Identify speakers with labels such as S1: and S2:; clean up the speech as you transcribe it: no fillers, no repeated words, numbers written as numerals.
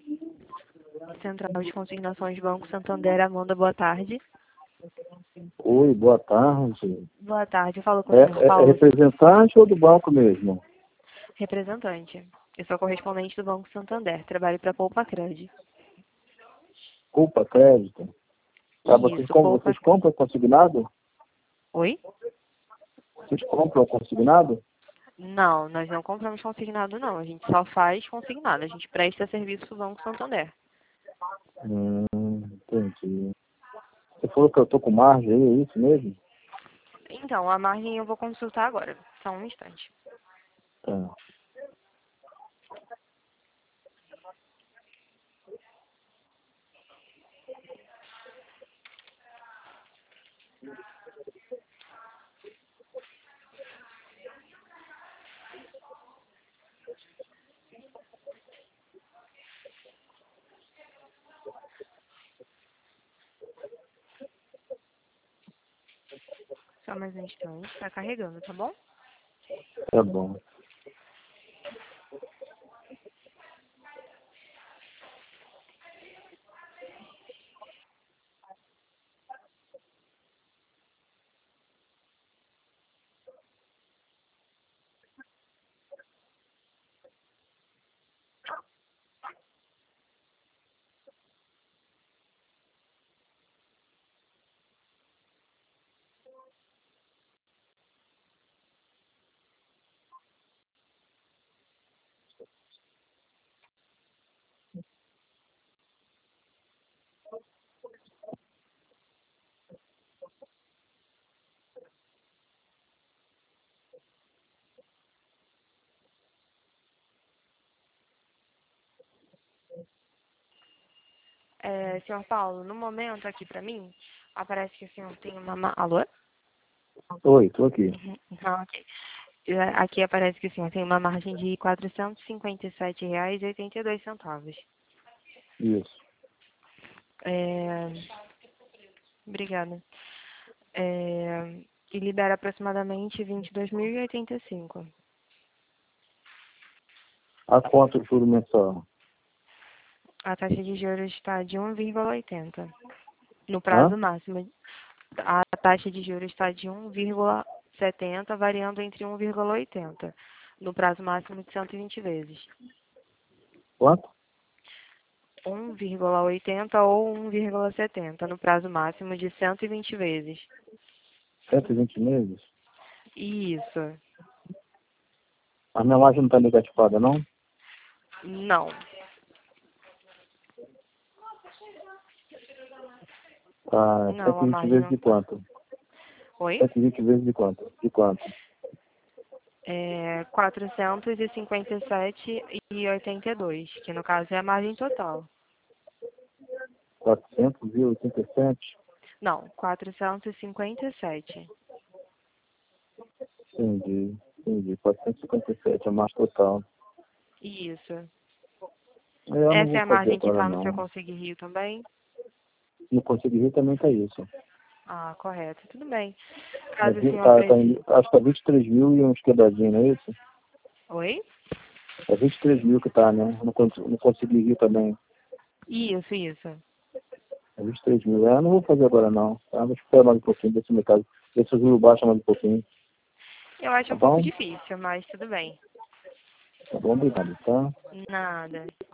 S1: Central de Consignações Banco Santander, Amanda, boa tarde.
S2: Oi, boa tarde.
S1: Boa tarde, eu falo com o senhor
S2: É
S1: Paulo,
S2: representante ou do banco mesmo?
S1: representante. Eu sou correspondente do Banco Santander, trabalho para Poupa Crédito.
S2: Culpa crédito? Tá,
S1: Isso, Poupa...
S2: vocês compram consignado?
S1: Oi?
S2: Vocês compram consignado?
S1: Não, nós não compramos consignado, não. A gente só faz consignado. A gente presta serviço para o Banco Santander.
S2: Entendi. Você falou que eu tô com margem aí, é isso mesmo?
S1: Então, a margem eu vou consultar agora. Só um instante.
S2: Tá.
S1: Só mais um instante. Está carregando, tá bom?
S2: Tá bom.
S1: Senhor Paulo, no momento aqui para mim, aparece que o senhor tem uma... Alô?
S2: Oi, tô aqui.
S1: Ah, ok. Aqui aparece que o senhor tem uma margem de R$ 457,82.
S2: Isso.
S1: É... Obrigada. E libera aproximadamente 22.085.
S2: A quanto o juro mensal?
S1: A taxa de juros está de 1,80. No prazo
S2: Hã?
S1: máximo, a taxa de juros está de 1,70, variando entre 1,80. No prazo máximo de 120 vezes.
S2: Quanto?
S1: 1,80 ou 1,70, no prazo máximo de 120 vezes.
S2: 120 meses?
S1: Isso.
S2: A minha margem não tá negativada, não?
S1: Não.
S2: Tá,
S1: Não, a
S2: 120
S1: margem
S2: vezes
S1: não
S2: de
S1: está.
S2: quanto?
S1: Oi?
S2: 120 vezes de quanto? De quanto?
S1: 457,82, que no caso é a margem total.
S2: 487?
S1: Não, 457.
S2: Entendi. 457 é a margem total.
S1: Isso.
S2: Eu não
S1: Essa
S2: vou
S1: é a
S2: fazer
S1: margem que
S2: agora,
S1: está no seu
S2: não.
S1: Consigue Rio também?
S2: No Conselho Rio também tá isso.
S1: Ah, correto. Tudo bem.
S2: É,
S1: Caso o senhor
S2: tá
S1: precise...
S2: acho que tá 23 mil e uns quebradinhos, não é isso?
S1: Oi?
S2: É 23 mil que tá, né? No Conselho Rio também.
S1: Isso.
S2: É 23 mil. Eu não vou fazer agora, não. Tá? Vou esperar mais um pouquinho, ver se o mercado, ver se o juro baixa mais um pouquinho.
S1: Eu acho
S2: Tá
S1: um pouco
S2: bom?
S1: difícil, mas tudo bem.
S2: Tá bom, obrigado, tá?
S1: Nada.